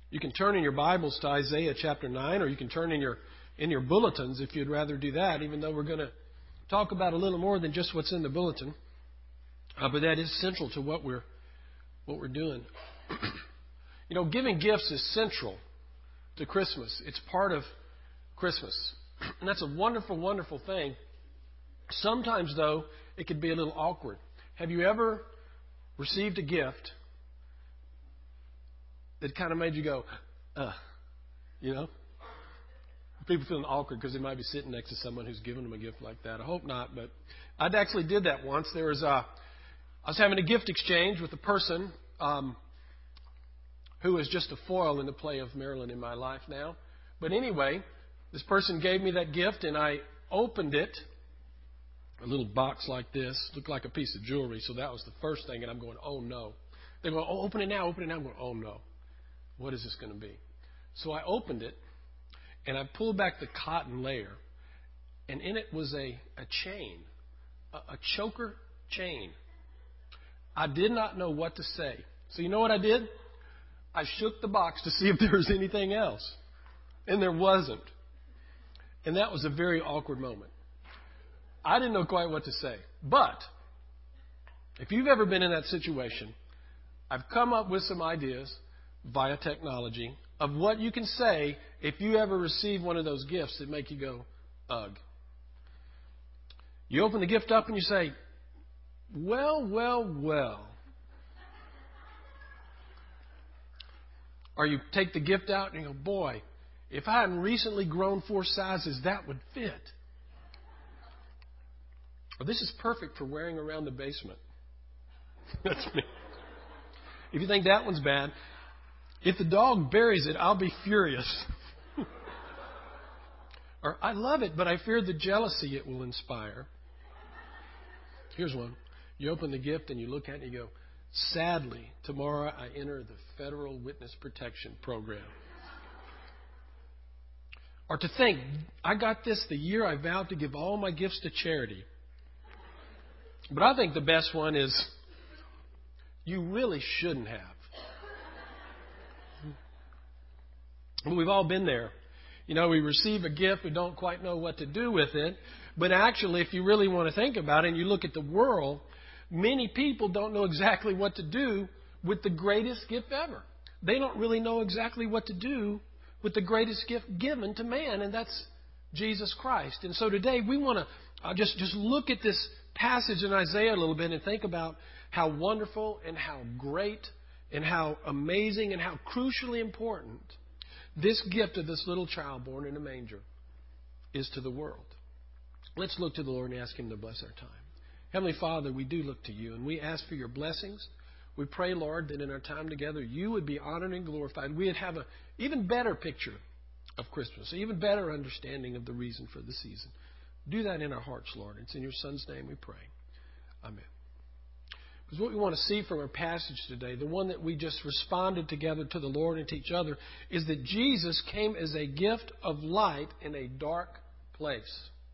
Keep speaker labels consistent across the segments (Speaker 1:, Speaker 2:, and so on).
Speaker 1: You can turn in your Bibles to Isaiah chapter 9, or you can turn in your bulletins if you'd rather do that, even though we're going to talk about a little more than just what's in the bulletin. But that is central to what we're doing. Giving gifts is central to Christmas. It's part of Christmas. And that's a wonderful, wonderful thing. Sometimes, though, it could be a little awkward. Have you ever received a gift that kind of made you go, People feeling awkward because they might be sitting next to someone who's given them a gift like that. I hope not, but I actually did that once. I was having a gift exchange with a person who is just a foil in the play of Marilyn in my life now. But anyway, this person gave me that gift, and I opened it. A little box like this, looked like a piece of jewelry. So that was the first thing, and I'm going, oh no. They go, oh, open it now, open it now. I'm going, oh no. What is this going to be? So I opened it, and I pulled back the cotton layer, and in it was a chain, a choker chain. I did not know what to say. So you know what I did? I shook the box to see if there was anything else. And there wasn't. And that was a very awkward moment. I didn't know quite what to say. But if you've ever been in that situation, I've come up with some ideas via technology of what you can say if you ever receive one of those gifts that make you go, ugh. You open the gift up and you say, well, well, well. Or you take the gift out and you go, boy, if I hadn't recently grown 4 sizes, that would fit. Or this is perfect for wearing around the basement. That's me. If you think that one's bad, if the dog buries it, I'll be furious. Or I love it, but I fear the jealousy it will inspire. Here's one. You open the gift and you look at it and you go, sadly, tomorrow I enter the Federal Witness Protection Program. Or to think, I got this the year I vowed to give all my gifts to charity. But I think the best one is, you really shouldn't have. We've all been there. We receive a gift, we don't quite know what to do with it. But actually, if you really want to think about it and you look at the world, many people don't know exactly what to do with the greatest gift ever. They don't really know exactly what to do with the greatest gift given to man, and that's Jesus Christ. And so today we want to just look at this passage in Isaiah a little bit and think about how wonderful and how great and how amazing and how crucially important this gift of this little child born in a manger is to the world. Let's look to the Lord and ask Him to bless our time. Heavenly Father, we do look to You, and we ask for Your blessings. We pray, Lord, that in our time together, You would be honored and glorified. We would have an even better picture of Christmas, an even better understanding of the reason for the season. Do that in our hearts, Lord. It's in Your Son's name we pray. Amen. Because what we want to see from our passage today, the one that we just responded together to the Lord and to each other, is that Jesus came as a gift of light in a dark place.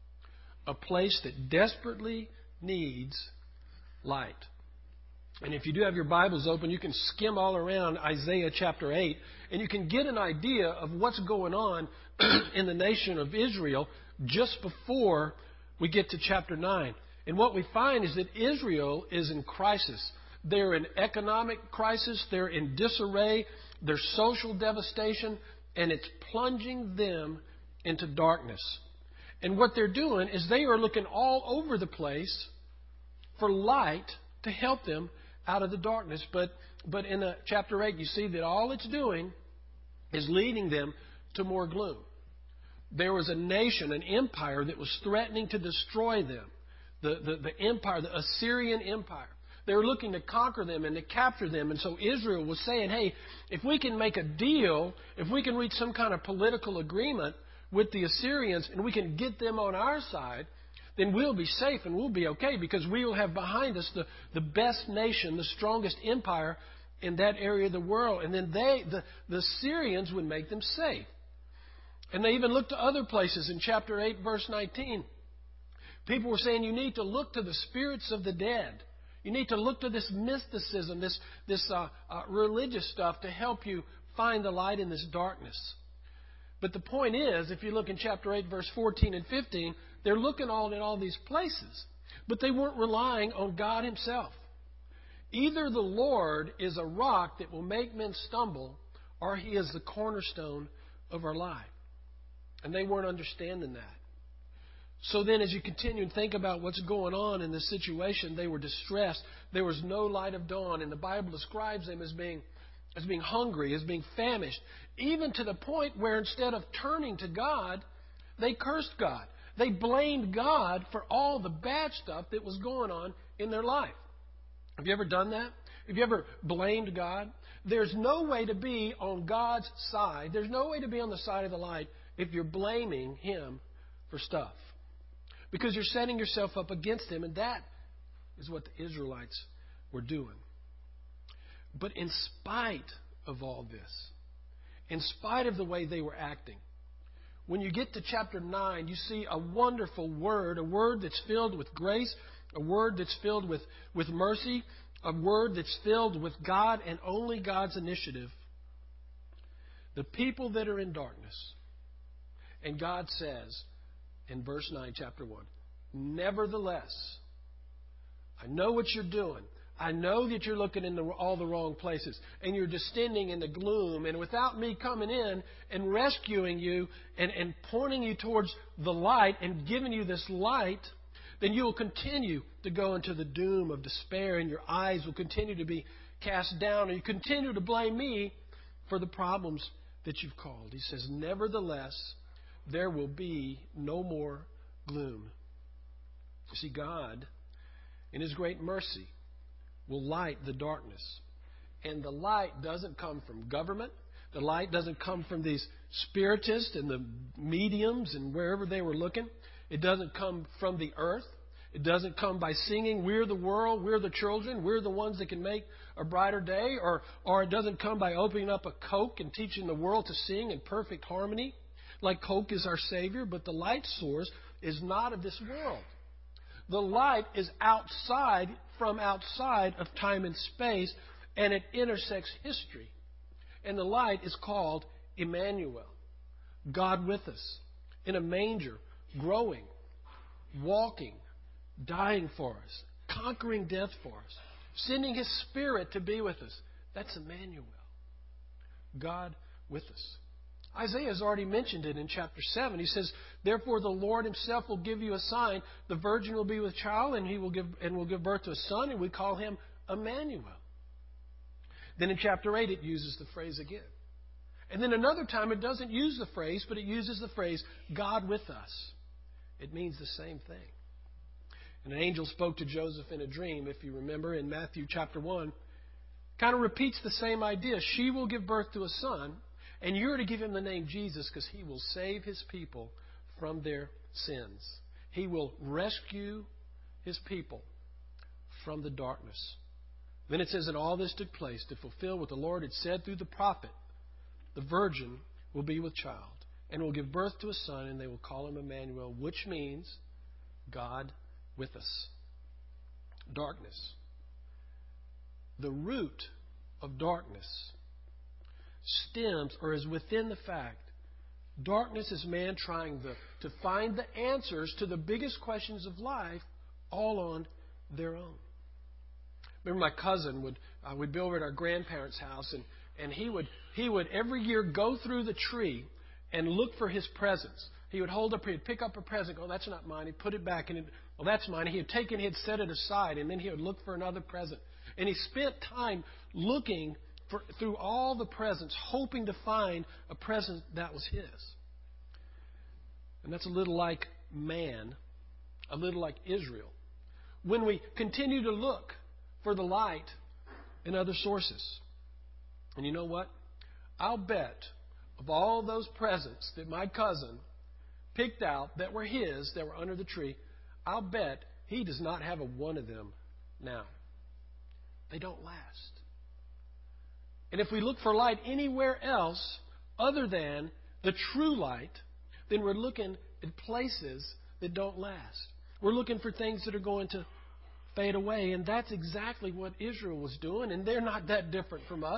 Speaker 1: A place that desperately needs light. And if you do have your Bibles open, you can skim all around Isaiah chapter 8, and you can get an idea of what's going on in the nation of Israel just before we get to chapter 9. And what we find is that Israel is in crisis. They're in economic crisis. They're in disarray. There's social devastation. And it's plunging them into darkness. And what they're doing is they are looking all over the place for light to help them out of the darkness. But in chapter 8, you see that all it's doing is leading them to more gloom. There was a nation, an empire that was threatening to destroy them. The empire, the Assyrian Empire. They were looking to conquer them and to capture them. And so Israel was saying, hey, if we can make a deal, if we can reach some kind of political agreement with the Assyrians and we can get them on our side, then we'll be safe and we'll be okay because we will have behind us the best nation, the strongest empire in that area of the world. And then the Syrians would make them safe. And they even looked to other places in chapter 8, verse 19. People were saying you need to look to the spirits of the dead. You need to look to this mysticism, this religious stuff to help you find the light in this darkness. But the point is, if you look in chapter 8, verse 14 and 15, they're looking at all these places, but they weren't relying on God Himself. Either the Lord is a rock that will make men stumble, or He is the cornerstone of our life. And they weren't understanding that. So then as you continue and think about what's going on in this situation, they were distressed. There was no light of dawn. And the Bible describes them as being hungry, as being famished, even to the point where instead of turning to God, they cursed God. They blamed God for all the bad stuff that was going on in their life. Have you ever done that? Have you ever blamed God? There's no way to be on God's side. There's no way to be on the side of the light if you're blaming Him for stuff. Because you're setting yourself up against Him, and that is what the Israelites were doing. But in spite of all this, in spite of the way they were acting, when you get to chapter 9, you see a wonderful word, a word that's filled with grace, a word that's filled with mercy, a word that's filled with God and only God's initiative. The people that are in darkness. And God says in verse 9, chapter 1, nevertheless, I know what you're doing. I know that you're looking in all the wrong places, and you're descending into gloom. And without me coming in and rescuing you and pointing you towards the light and giving you this light, then you will continue to go into the doom of despair, and your eyes will continue to be cast down, and you continue to blame me for the problems that you've caused. He says, nevertheless, there will be no more gloom. You see, God, in His great mercy, will light the darkness. And the light doesn't come from government. The light doesn't come from these spiritists and the mediums and wherever they were looking. It doesn't come from the earth. It doesn't come by singing, we're the world, we're the children, we're the ones that can make a brighter day. Or it doesn't come by opening up a Coke and teaching the world to sing in perfect harmony, like Coke is our Savior. But the light source is not of this world. The light is outside of time and space, and it intersects history. And the light is called Emmanuel, God with us, in a manger, growing, walking, dying for us, conquering death for us, sending His Spirit to be with us. That's Emmanuel, God with us. Isaiah has already mentioned it in chapter 7. He says, therefore the Lord Himself will give you a sign. The virgin will be with child, and will give birth to a son, and we call Him Emmanuel. Then in chapter 8 it uses the phrase again. And then another time it doesn't use the phrase, but it uses the phrase God with us. It means the same thing. And an angel spoke to Joseph in a dream, if you remember, in Matthew chapter 1. Kind of repeats the same idea. She will give birth to a son, and you're to give Him the name Jesus, because He will save His people from their sins. He will rescue His people from the darkness. Then it says, and all this took place to fulfill what the Lord had said through the prophet. The virgin will be with child and will give birth to a son, and they will call Him Emmanuel, which means God with us. Darkness. The root of darkness stems or is within the fact darkness is man trying to find the answers to the biggest questions of life all on their own. Remember, my cousin would be over at our grandparents' house, and he would every year go through the tree and look for his presents. He would he'd pick up a present. Oh, that's not mine. He'd put it back, and well, that's mine. He'd take it, he'd set it aside, and then he would look for another present. And he spent time looking through all the presents, hoping to find a present that was his. And that's a little like man, a little like Israel. When we continue to look for the light in other sources. And you know what? I'll bet of all those presents that my cousin picked out that were his, that were under the tree, I'll bet he does not have one of them now. They don't last. And if we look for light anywhere else other than the true light, then we're looking at places that don't last. We're looking for things that are going to fade away. And that's exactly what Israel was doing. And they're not that different from us.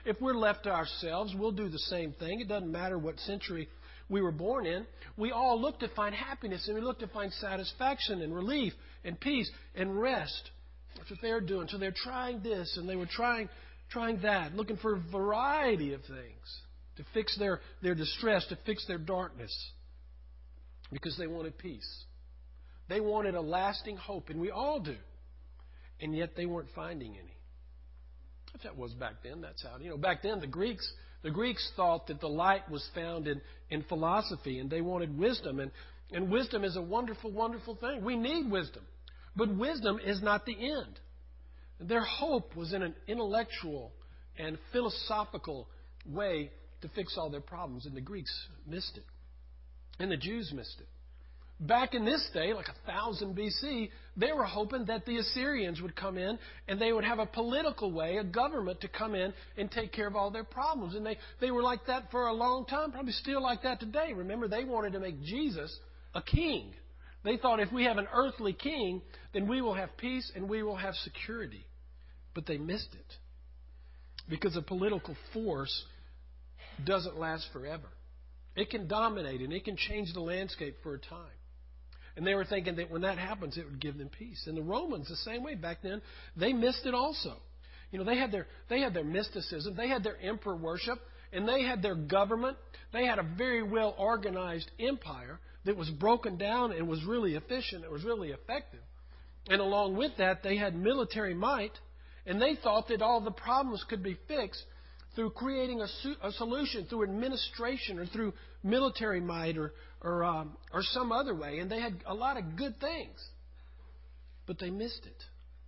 Speaker 1: if we're left to ourselves, we'll do the same thing. It doesn't matter what century we were born in. We all look to find happiness, and we look to find satisfaction and relief and peace and rest. That's what they're doing. So they're trying this, and they were trying that, looking for a variety of things to fix their distress, to fix their darkness, because they wanted peace. They wanted a lasting hope, and we all do. And yet they weren't finding any. If that was back then, that's how. Back then the Greeks thought that the light was found in philosophy, and they wanted wisdom. And wisdom is a wonderful, wonderful thing. We need wisdom. But wisdom is not the end. Their hope was in an intellectual and philosophical way to fix all their problems, and the Greeks missed it. And the Jews missed it. Back in this day, like 1000 BC, they were hoping that the Assyrians would come in and they would have a political way, a government to come in and take care of all their problems. And they were like that for a long time, probably still like that today. Remember, they wanted to make Jesus a king. They thought if we have an earthly king, then we will have peace and we will have security. But they missed it. Because a political force doesn't last forever. It can dominate and it can change the landscape for a time. And they were thinking that when that happens, it would give them peace. And the Romans, the same way back then, they missed it also. They had their mysticism, they had their emperor worship, and they had their government. They had a very well organized empire that was broken down and was really efficient. It was really effective. And along with that, they had military might, and they thought that all the problems could be fixed through creating a solution, through administration or through military might or some other way. And they had a lot of good things. But they missed it.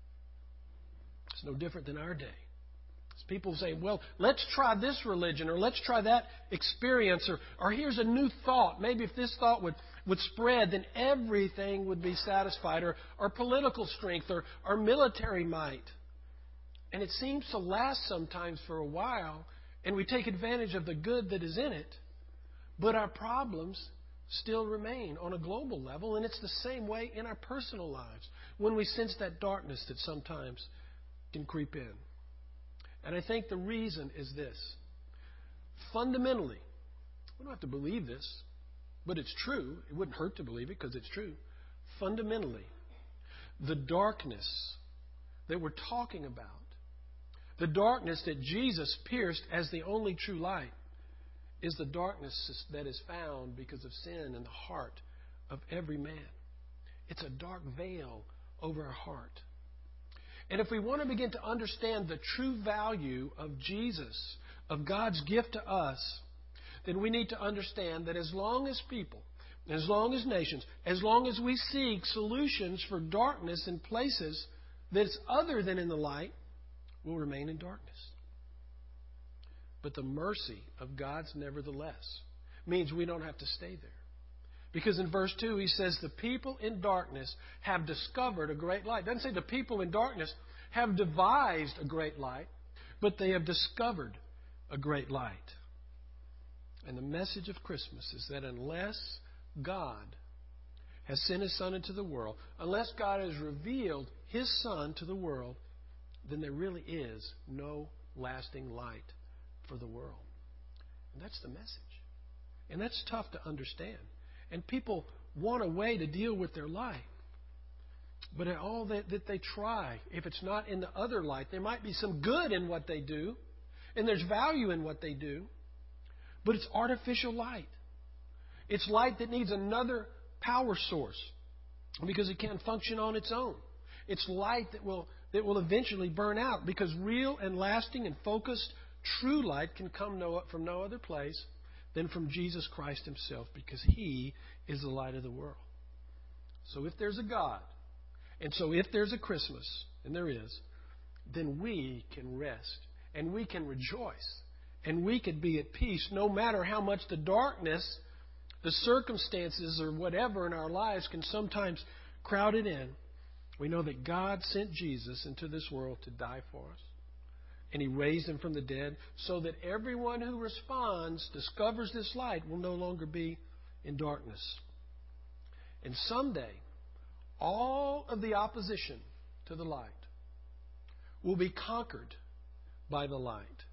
Speaker 1: It's no different than our day. It's people saying, well, let's try this religion or let's try that experience or here's a new thought. Maybe if this thought would spread, then everything would be satisfied, or political strength or military might. And it seems to last sometimes for a while, and we take advantage of the good that is in it, but our problems still remain on a global level, and it's the same way in our personal lives when we sense that darkness that sometimes can creep in. And I think the reason is this. Fundamentally, we don't have to believe this, but it's true. It wouldn't hurt to believe it because it's true. Fundamentally, the darkness that we're talking about, the darkness that Jesus pierced as the only true light, is the darkness that is found because of sin in the heart of every man. It's a dark veil over our heart. And if we want to begin to understand the true value of Jesus, of God's gift to us, then we need to understand that as long as people, as long as nations, as long as we seek solutions for darkness in places that's other than in the light, we'll remain in darkness. But the mercy of God's nevertheless means we don't have to stay there. Because in verse 2 he says the people in darkness have discovered a great light. It doesn't say the people in darkness have devised a great light, but they have discovered a great light. And the message of Christmas is that unless God has sent His Son into the world, unless God has revealed His Son to the world, then there really is no lasting light for the world. And that's the message. And that's tough to understand. And people want a way to deal with their life. But all that they try, if it's not in the other light, there might be some good in what they do, and there's value in what they do, but it's artificial light. It's light that needs another power source because it can't function on its own. It's light that will eventually burn out, because real and lasting and focused true light can come from no other place than from Jesus Christ Himself, because He is the light of the world. So if there's a God, and so if there's a Christmas, and there is, then we can rest and we can rejoice and we can be at peace no matter how much the darkness, the circumstances or whatever in our lives can sometimes crowd it in. We know that God sent Jesus into this world to die for us. And He raised Him from the dead so that everyone who responds, discovers this light, will no longer be in darkness. And someday, all of the opposition to the light will be conquered by the light.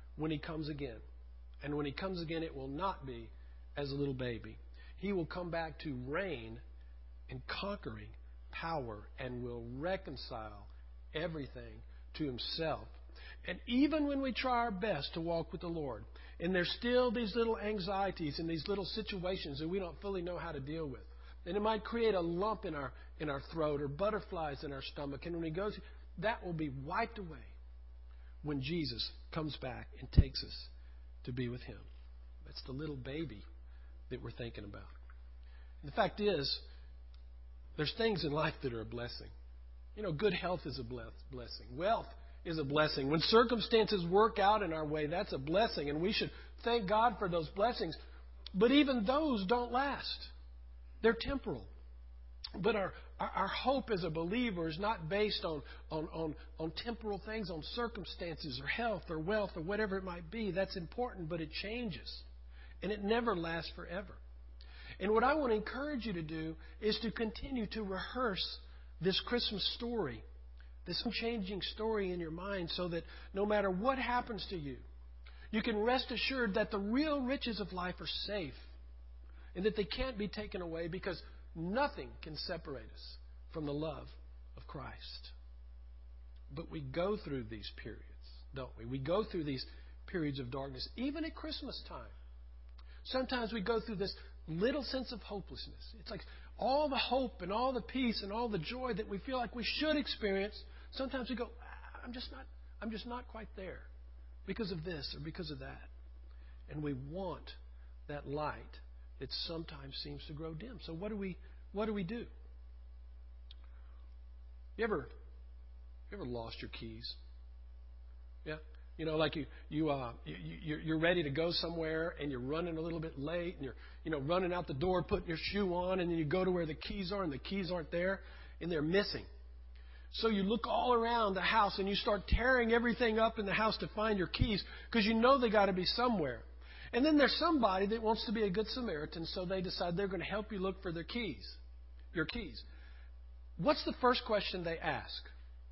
Speaker 1: when He comes again. And when He comes again, it will not be as a little baby. He will come back to reign in conquering power and will reconcile everything to Himself. And even when we try our best to walk with the Lord, and there's still these little anxieties and these little situations that we don't fully know how to deal with, and it might create a lump in our throat or butterflies in our stomach, and when He goes, that will be wiped away when Jesus comes back and takes us to be with Him. That's the little baby that we're thinking about. And the fact is, there's things in life that are a blessing. You know, good health is a blessing. Wealth is a blessing. When circumstances work out in our way, that's a blessing, and we should thank God for those blessings. But even those don't last. They're temporal. But our hope as a believer is not based on temporal things, on circumstances or health or wealth or whatever it might be. That's important, but it changes. And it never lasts forever. And what I want to encourage you to do is to continue to rehearse this Christmas story, this unchanging story in your mind, so that no matter what happens to you, you can rest assured that the real riches of life are safe and that they can't be taken away, because nothing can separate us from the love of Christ. But we go through these periods, don't we? We go through these periods of darkness, even at Christmas time. Sometimes we go through this little sense of hopelessness. It's like all the hope and all the peace and all the joy that we feel like we should experience. Sometimes we go, I'm just not quite there because of this or because of that. And we want that light that sometimes seems to grow dim. So what do we do? You ever lost your keys? Yeah. You know, like you're ready to go somewhere and you're running a little bit late and you're running out the door, putting your shoe on, and then you go to where the keys are and the keys aren't there and they're missing. So you look all around the house and you start tearing everything up in the house to find your keys, because you know they got to be somewhere. And then there's somebody that wants to be a good Samaritan, so they decide they're going to help you look for your keys. What's the first question they ask?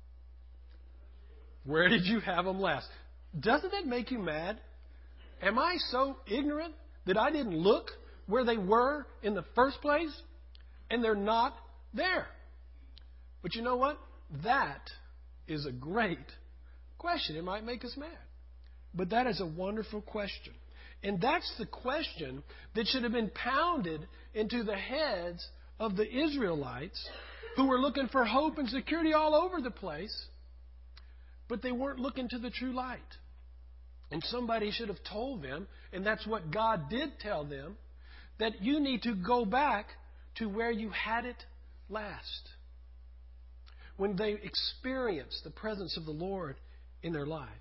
Speaker 1: Where did you have them last? Doesn't that make you mad? Am I so ignorant that I didn't look where they were in the first place? And they're not there. But you know what? That is a great question. It might make us mad. But that is a wonderful question. And that's the question that should have been pounded into the heads of the Israelites, who were looking for hope and security all over the place, but they weren't looking to the true light. And somebody should have told them, and that's what God did tell them, that you need to go back to where you had it last, when they experienced the presence of the Lord in their lives.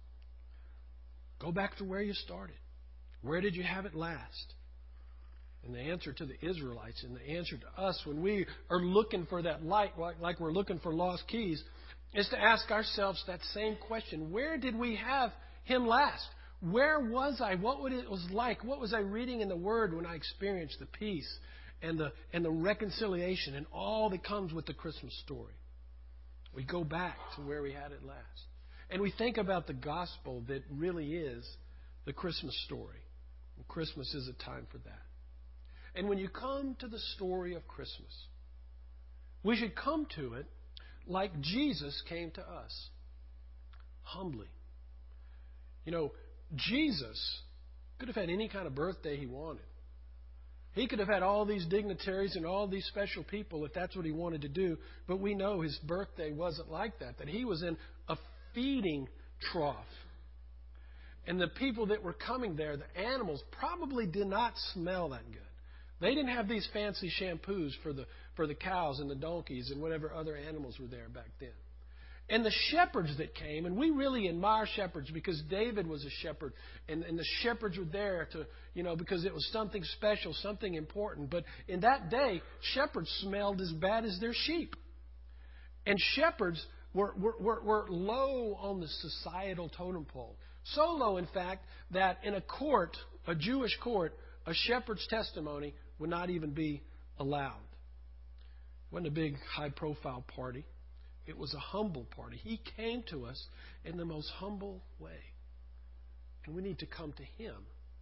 Speaker 1: Go back to where you started. Where did you have it last? And the answer to the Israelites and the answer to us when we are looking for that light, like we're looking for lost keys, is to ask ourselves that same question. Where did we have Him last? Where was I? What it was like? What was I reading in the Word when I experienced the peace and the reconciliation and all that comes with the Christmas story? We go back to where we had it last. And we think about the gospel that really is the Christmas story. And Christmas is a time for that. And when you come to the story of Christmas, we should come to it like Jesus came to us, humbly. You know, Jesus could have had any kind of birthday He wanted. He could have had all these dignitaries and all these special people if that's what He wanted to do. But we know His birthday wasn't like that. That He was in a feeding trough. And the people that were coming there, the animals, probably did not smell that good. They didn't have these fancy shampoos for the cows and the donkeys and whatever other animals were there back then. And the shepherds that came, and we really admire shepherds because David was a shepherd, and the shepherds were there to, because it was something special, something important. But in that day, shepherds smelled as bad as their sheep. And shepherds were low on the societal totem pole. So low, in fact, that in a Jewish court, a shepherd's testimony would not even be allowed. It wasn't a big, high-profile party. It was a humble party. He came to us in the most humble way. And we need to come to Him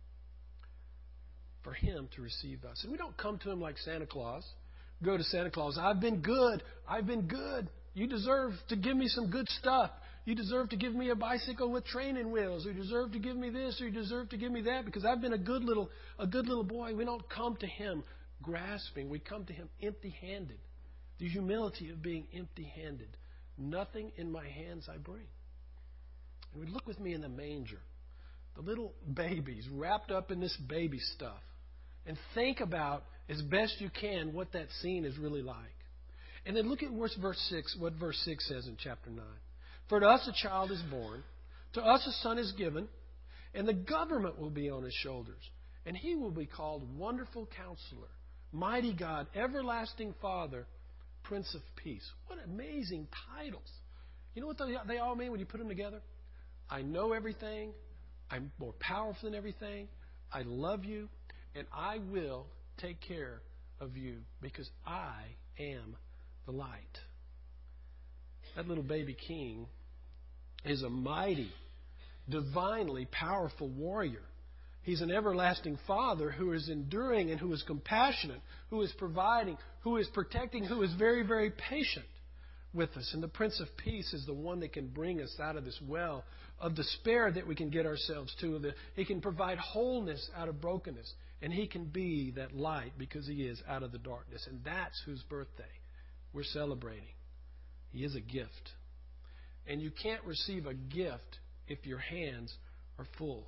Speaker 1: for Him to receive us. And we don't come to Him like Santa Claus. Go to Santa Claus. I've been good. I've been good. You deserve to give me some good stuff. You deserve to give me a bicycle with training wheels. Or you deserve to give me this. Or you deserve to give me that because I've been a good little boy. We don't come to Him grasping. We come to Him empty-handed. The humility of being empty-handed. Nothing in my hands I bring. And we look with me in the manger. The little babies wrapped up in this baby stuff. And think about, as best you can, what that scene is really like. And then look at what verse 6 says in chapter 9. For to us a child is born, to us a son is given, and the government will be on his shoulders. And he will be called Wonderful Counselor, Mighty God, Everlasting Father, Prince of Peace. What amazing titles. You know what they all mean when you put them together? I know everything. I'm more powerful than everything. I love you. And I will take care of you because I am the light. That little baby king is a mighty, divinely powerful warrior. He's an everlasting Father who is enduring and who is compassionate, who is providing, who is protecting, who is very, very patient with us. And the Prince of Peace is the one that can bring us out of this well of despair that we can get ourselves to. He can provide wholeness out of brokenness. And He can be that light because He is out of the darkness. And that's whose birthday we're celebrating. He is a gift. And you can't receive a gift if your hands are full.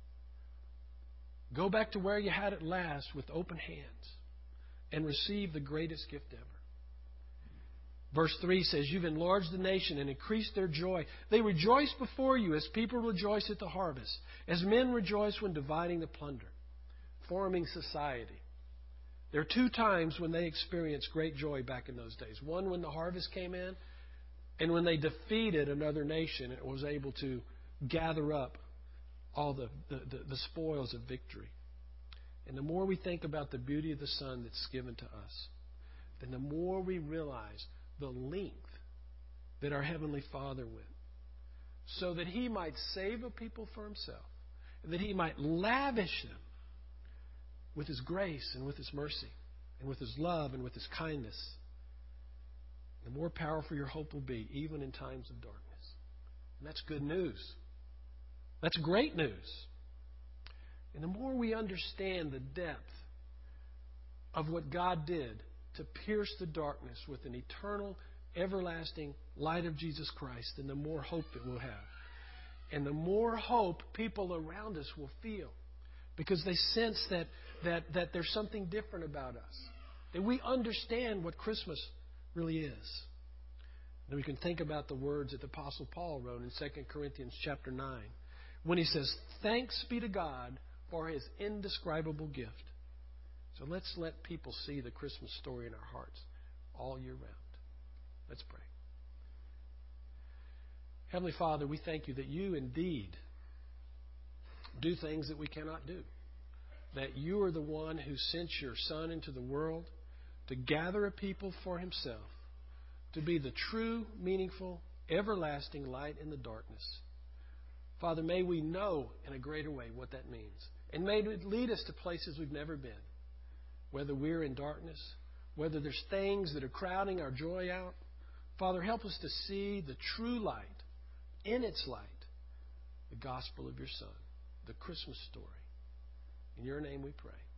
Speaker 1: Go back to where you had it last with open hands and receive the greatest gift ever. Verse 3 says, You've enlarged the nation and increased their joy. They rejoice before you as people rejoice at the harvest, as men rejoice when dividing the plunder. Forming society. There are two times when they experienced great joy back in those days. One when the harvest came in, and when they defeated another nation and was able to gather up all the spoils of victory. And the more we think about the beauty of the Son that's given to us, then the more we realize the length that our Heavenly Father went so that He might save a people for Himself, and that He might lavish them with His grace and with His mercy and with His love and with His kindness. The more powerful your hope will be, even in times of darkness. And that's good news. That's great news. And the more we understand the depth of what God did to pierce the darkness with an eternal, everlasting light of Jesus Christ, then the more hope that we'll have. And the more hope people around us will feel. Because they sense that there's something different about us. That we understand what Christmas really is. And we can think about the words that the Apostle Paul wrote in 2 Corinthians chapter 9. When he says, Thanks be to God for His indescribable gift. So let's let people see the Christmas story in our hearts all year round. Let's pray. Heavenly Father, we thank You that You indeed do things that we cannot do. That You are the one who sent Your Son into the world to gather a people for Himself, to be the true, meaningful, everlasting light in the darkness. Father, may we know in a greater way what that means. And may it lead us to places we've never been. Whether we're in darkness, whether there's things that are crowding our joy out. Father, help us to see the true light, in its light, the gospel of Your Son, the Christmas story. In Your name we pray.